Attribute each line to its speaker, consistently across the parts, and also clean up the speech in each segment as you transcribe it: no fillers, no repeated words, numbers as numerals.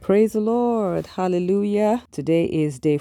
Speaker 1: Praise the Lord. Hallelujah. Today is day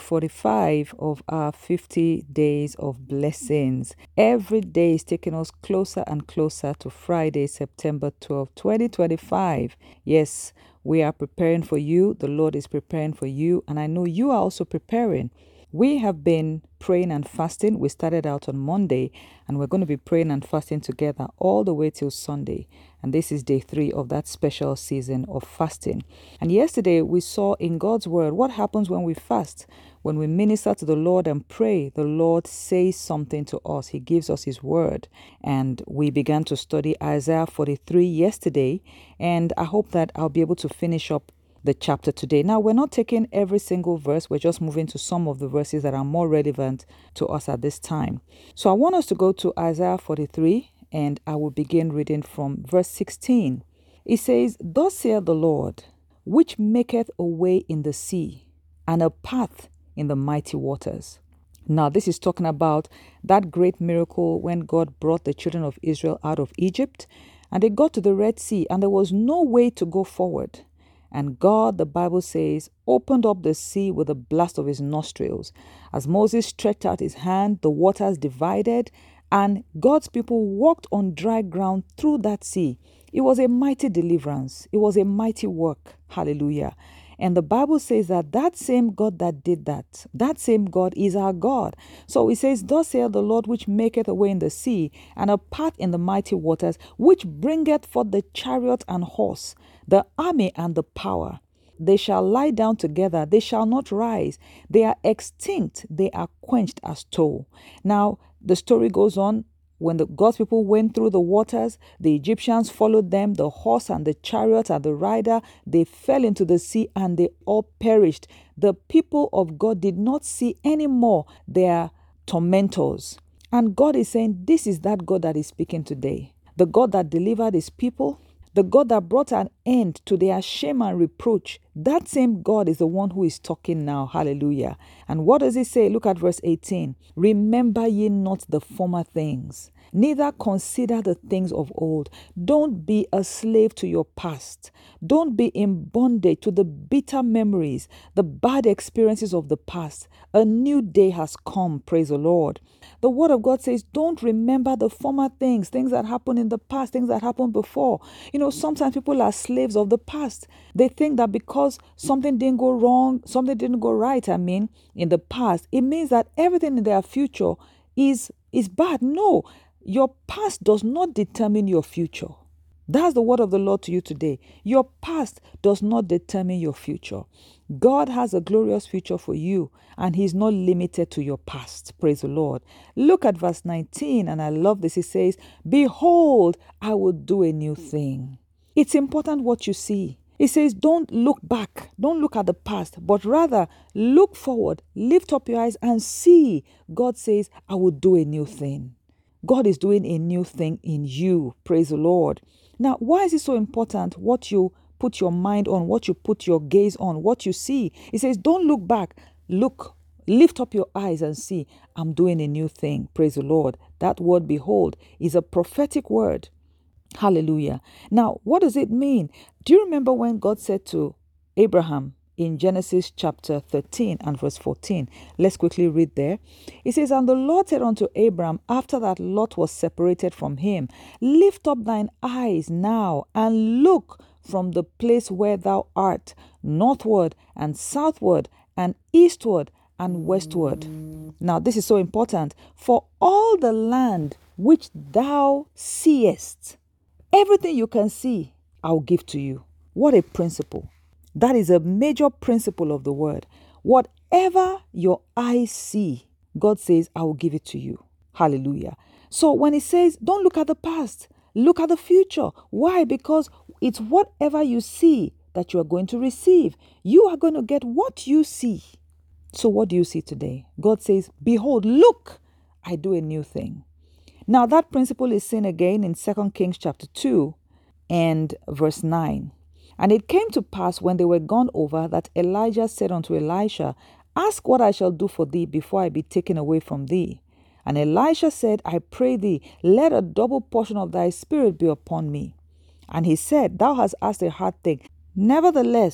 Speaker 1: 45 of our 50 days of blessings. Every day is taking us closer and closer to Friday, September 12th, 2025. Yes, we are preparing for you. The Lord is preparing for you. And I know you are also preparing. We have been praying and fasting. We started out on Monday and we're going to be praying and fasting together all the way till Sunday. And this is day 3 of that special season of fasting. And yesterday we saw in God's word what happens when we fast. When we minister to the Lord and pray, the Lord says something to us. He gives us His word. And we began to study Isaiah 43 yesterday. And I hope that I'll be able to finish up the chapter today. Now, we're not taking every single verse. We're just moving to some of the verses that are more relevant to us at this time. So I want us to go to Isaiah 43 and I will begin reading from verse 16. It says, "Thus saith the Lord, which maketh a way in the sea and a path in the mighty waters." Now, this is talking about that great miracle when God brought the children of Israel out of Egypt and they got to the Red Sea and there was no way to go forward. And God, the Bible says, opened up the sea with a blast of His nostrils. As Moses stretched out his hand, the waters divided, and God's people walked on dry ground through that sea. It was a mighty deliverance. It was a mighty work. Hallelujah. And the Bible says that that same God that did that same God is our God. So it says, "Thus saith the Lord, which maketh a way in the sea, and a path in the mighty waters, which bringeth forth the chariot and horse, the army and the power. They shall lie down together, they shall not rise. They are extinct, they are quenched as tow." Now, the story goes on. When the God's people went through the waters, the Egyptians followed them, the horse and the chariot and the rider, they fell into the sea and they all perished. The people of God did not see anymore their tormentors. And God is saying, this is that God that is speaking today. The God that delivered His people, the God that brought an end to their shame and reproach. That same God is the one who is talking now. Hallelujah. And what does He say? Look at verse 18. "Remember ye not the former things, neither consider the things of old." Don't be a slave to your past. Don't be in bondage to the bitter memories, the bad experiences of the past. A new day has come. Praise the Lord. The Word of God says, don't remember the former things, things that happened in the past, things that happened before. Sometimes people are slaves of the past. They think that because something didn't go wrong, something didn't go right, in the past, it means that everything in their future is bad. No, your past does not determine your future. That's the word of the Lord to you today. Your past does not determine your future. God has a glorious future for you, and He's not limited to your past. Praise the Lord. Look at verse 19, and I love this. It says, "Behold, I will do a new thing." It's important what you see. It says, don't look back, don't look at the past, but rather look forward, lift up your eyes and see. God says, "I will do a new thing." God is doing a new thing in you. Praise the Lord. Now, why is it so important what you put your mind on, what you put your gaze on, what you see? It says, don't look back. Look, lift up your eyes and see. I'm doing a new thing. Praise the Lord. That word, behold, is a prophetic word. Hallelujah. Now, what does it mean? Do you remember when God said to Abraham in Genesis chapter 13 and verse 14? Let's quickly read there. It says, "And the Lord said unto Abram, after that Lot was separated from him, Lift up thine eyes now and look from the place where thou art, northward and southward and eastward and westward." Now, this is so important. "For all the land which thou seest," everything you can see, I'll give to you. What a principle. That is a major principle of the word. Whatever your eyes see, God says, I will give it to you. Hallelujah. So when He says, don't look at the past, look at the future. Why? Because it's whatever you see that you are going to receive. You are going to get what you see. So what do you see today? God says, "Behold, look, I do a new thing." Now that principle is seen again in 2 Kings chapter 2 and verse 9. "And it came to pass when they were gone over that Elijah said unto Elisha, Ask what I shall do for thee before I be taken away from thee. And Elisha said, I pray thee, let a double portion of thy spirit be upon me. And he said, Thou hast asked a hard thing. Nevertheless,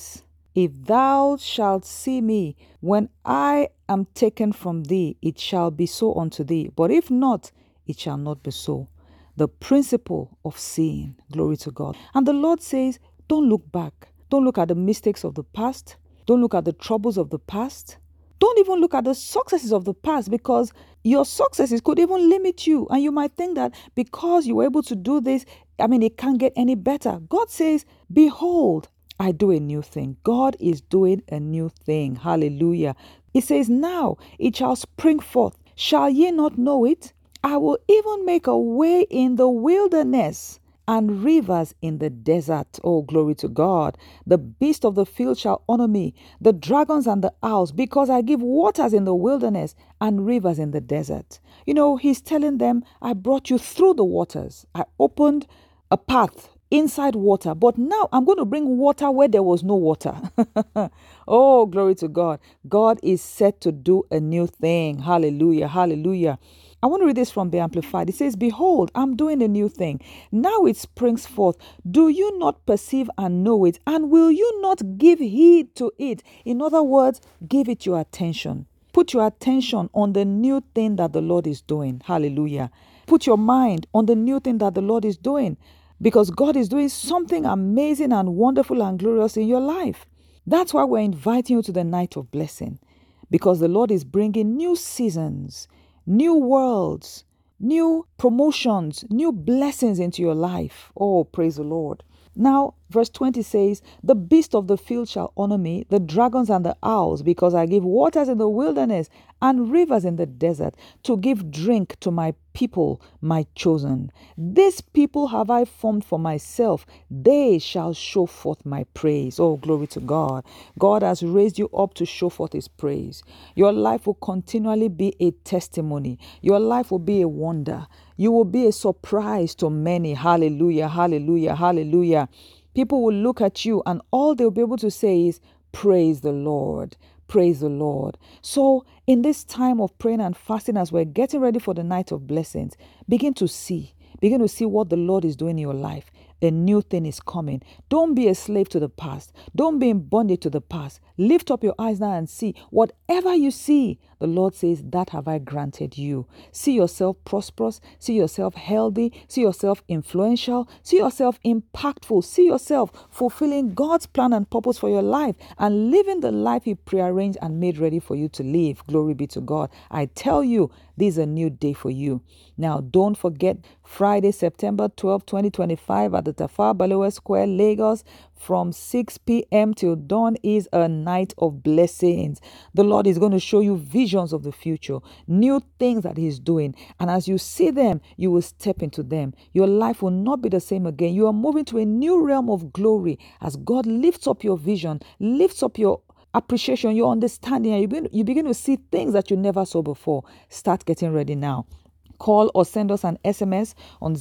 Speaker 1: If thou shalt see me, when I am taken from thee, it shall be so unto thee. But if not, it shall not be so. The principle of seeing. Glory to God. And the Lord says, don't look back. Don't look at the mistakes of the past. Don't look at the troubles of the past. Don't even look at the successes of the past, because your successes could even limit you. And you might think that because you were able to do this, it can't get any better. God says, behold, I do a new thing. God is doing a new thing. Hallelujah. It says, now it shall spring forth. Shall ye not know it? I will even make a way in the wilderness and rivers in the desert. Oh, glory to God. The beast of the field shall honor me, the dragons and the owls, because I give waters in the wilderness and rivers in the desert. He's telling them, I brought you through the waters. I opened a path inside water, but now I'm going to bring water where there was no water. Oh, glory to God. God is set to do a new thing. Hallelujah. Hallelujah. I want to read this from the Amplified. It says, behold, I'm doing a new thing. Now it springs forth. Do you not perceive and know it? And will you not give heed to it? In other words, give it your attention. Put your attention on the new thing that the Lord is doing. Hallelujah. Put your mind on the new thing that the Lord is doing, because God is doing something amazing and wonderful and glorious in your life. That's why we're inviting you to the night of blessing, because the Lord is bringing new seasons, new worlds, new promotions, new blessings into your life. Oh, praise the Lord. Now, verse 20 says, the beast of the field shall honor me, the dragons and the owls, because I give waters in the wilderness and rivers in the desert, to give drink to my people, my chosen. This people have I formed for myself. They shall show forth my praise. Oh, glory to God. God has raised you up to show forth his praise. Your life will continually be a testimony. Your life will be a wonder. You will be a surprise to many. Hallelujah, hallelujah, hallelujah. People will look at you and all they'll be able to say is, praise the Lord. Praise the Lord. So in this time of praying and fasting, as we're getting ready for the night of blessings, begin to see what the Lord is doing in your life. A new thing is coming. Don't be a slave to the past. Don't be in bondage to the past. Lift up your eyes now and see. Whatever you see, the Lord says, that have I granted you. See yourself prosperous. See yourself healthy. See yourself influential. See yourself impactful. See yourself fulfilling God's plan and purpose for your life and living the life he prearranged and made ready for you to live. Glory be to God. I tell you, this is a new day for you. Now, don't forget Friday, September 12, 2025 at the Tafawa Balewa Square, Lagos, from 6 p.m. till dawn is a night of blessings. The Lord is going to show you visions of the future, new things that he's doing. And as you see them, you will step into them. Your life will not be the same again. You are moving to a new realm of glory as God lifts up your vision, lifts up your appreciation, your understanding, and you begin to see things that you never saw before. Start getting ready now. Call or send us an SMS on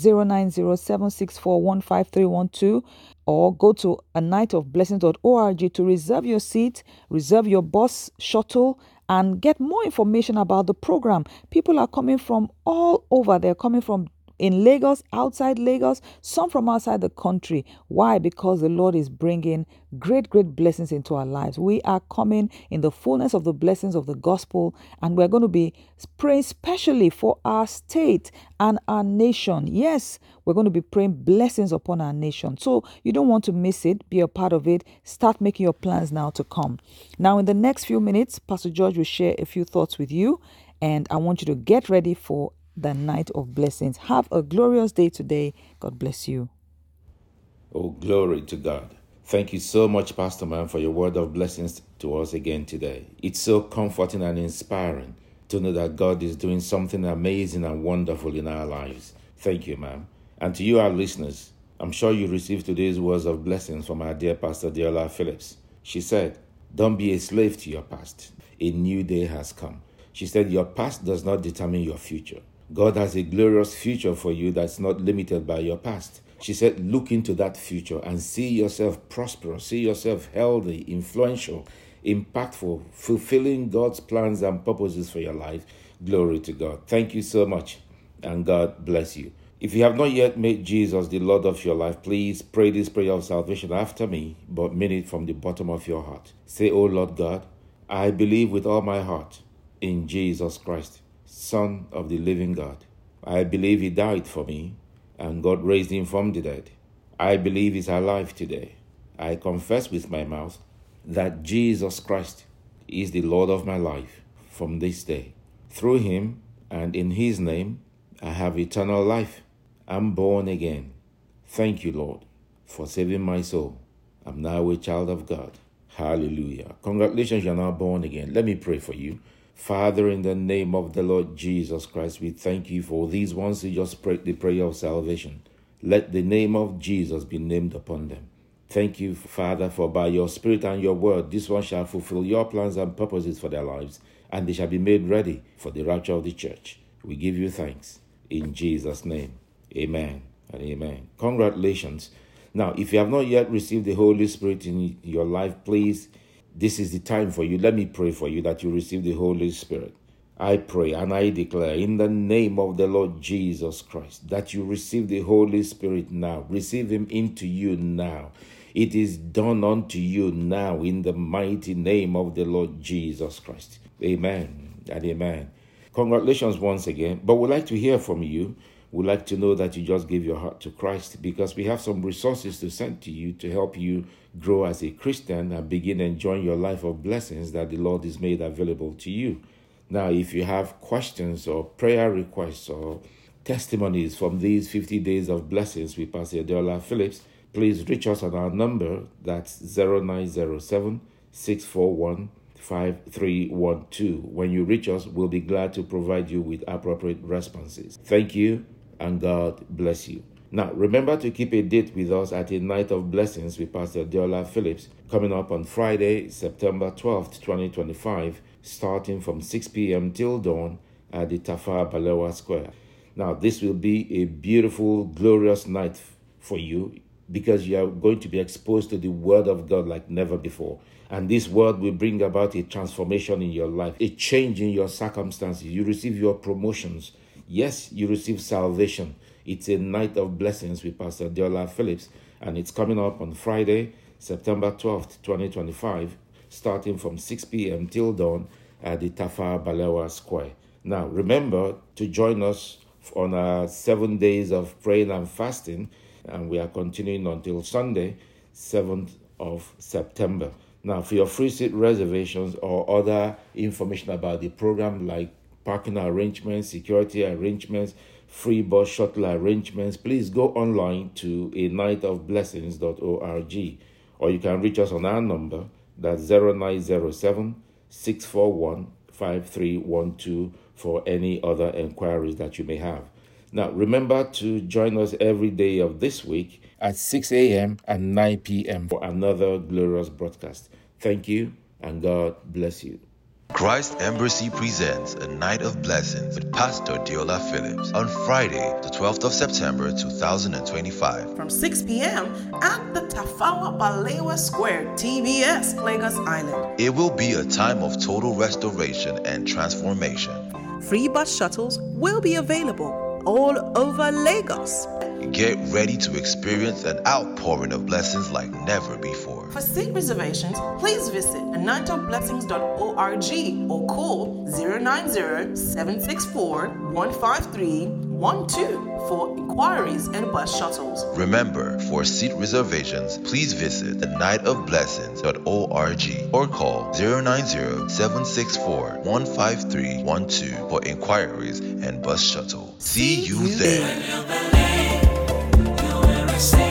Speaker 1: 09076415312, or go to anightofblessings.org to reserve your seat, reserve your bus shuttle, and get more information about the program. People are coming from all over. They're coming from in Lagos, outside Lagos, some from outside the country. Why? Because the Lord is bringing great blessings into our lives. We are coming in the fullness of the blessings of the gospel, and we're going to be praying specially for our state and our nation. Yes, we're going to be praying blessings upon our nation. So you don't want to miss it. Be a part of it. Start making your plans now to come. Now, in the next few minutes, Pastor George will share a few thoughts with you, and I want you to get ready for the night of blessings. Have a glorious day today. God bless you.
Speaker 2: Oh, glory to God. Thank you so much, Pastor Man, for your word of blessings to us again today. It's so comforting and inspiring to know that God is doing something amazing and wonderful in our lives. Thank you, ma'am. And to you, our listeners, I'm sure you received today's words of blessings from our dear Pastor Deola Phillips. She said, don't be a slave to your past. A new day has come. She said, your past does not determine your future. God has a glorious future for you that's not limited by your past. She said, look into that future and see yourself prosperous, see yourself healthy, influential, impactful, fulfilling God's plans and purposes for your life. Glory to God. Thank you so much, and God bless you. If you have not yet made Jesus the Lord of your life, please pray this prayer of salvation after me, but mean it from the bottom of your heart. Say, "Oh Lord God, I believe with all my heart in Jesus Christ, Son of the living God. I believe he died for me, and God raised him from the dead. I believe he's alive today. I confess with my mouth that Jesus Christ is the Lord of my life from this day. Through him and in his name, I have eternal life. I'm born again. Thank you, Lord, for saving my soul. I'm now a child of God." Hallelujah. Congratulations, you're now born again. Let me pray for you. Father, in the name of the Lord Jesus Christ, we thank you for these ones who just prayed the prayer of salvation. Let the name of Jesus be named upon them. Thank you, Father, for by your Spirit and your word, this one shall fulfill your plans and purposes for their lives, and they shall be made ready for the rapture of the church. We give you thanks. In Jesus' name, amen and amen. Congratulations. Now, if you have not yet received the Holy Spirit in your life, please, this is the time for you. Let me pray for you that you receive the Holy Spirit. I pray and I declare in the name of the Lord Jesus Christ that you receive the Holy Spirit now. Receive him into you now. It is done unto you now in the mighty name of the Lord Jesus Christ. Amen and amen. Congratulations once again. But we'd like to hear from you. We'd like to know that you just gave your heart to Christ, because we have some resources to send to you to help you grow as a Christian and begin enjoying your life of blessings that the Lord has made available to you. Now, if you have questions or prayer requests or testimonies from these 50 days of blessings with Pastor Adeola Phillips, please reach us on our number. That's 0907 641 5312. When you reach us, we'll be glad to provide you with appropriate responses. Thank you, and God bless you. Now, remember to keep a date with us at a night of blessings with Pastor Adeola Phillips coming up on Friday, September 12th, 2025, starting from 6 p.m. till dawn at the Tafawa Balewa Square. Now, this will be a beautiful, glorious night for you, because you are going to be exposed to the word of God like never before. And this word will bring about a transformation in your life, a change in your circumstances. You receive your promotions. Yes, you receive salvation. It's a night of blessings with Pastor Adeola Phillips, and it's coming up on Friday, September 12th, 2025, starting from 6 p.m. till dawn at the Tafawa Balewa Square. Now, remember to join us on our 7 days of praying and fasting, and we are continuing until Sunday, 7th of September. Now, for your free seat reservations or other information about the program, like parking arrangements, security arrangements, free bus shuttle arrangements, please go online to anightofblessings.org, or you can reach us on our number, that's 0907 641 5312 for any other inquiries that you may have. Now, remember to join us every day of this week at 6 a.m. and 9 p.m. for another glorious broadcast. Thank you, and God bless you.
Speaker 3: Christ Embassy presents a night of blessings with Pastor Adeola Phillips on Friday, the 12th of September 2025.
Speaker 4: From 6 p.m. at the Tafawa Balewa Square, TBS, Lagos Island.
Speaker 3: It will be a time of total restoration and transformation.
Speaker 4: Free bus shuttles will be available all over Lagos.
Speaker 3: Get ready to experience an outpouring of blessings like never before.
Speaker 4: For seat reservations, please visit anightofblessings.org or call 090-764-15312 for inquiries and bus shuttles.
Speaker 3: Remember, for seat reservations, please visit anightofblessings.org or call 090-764-15312 for inquiries and bus shuttle. See you there.
Speaker 5: When you believe, you will receive.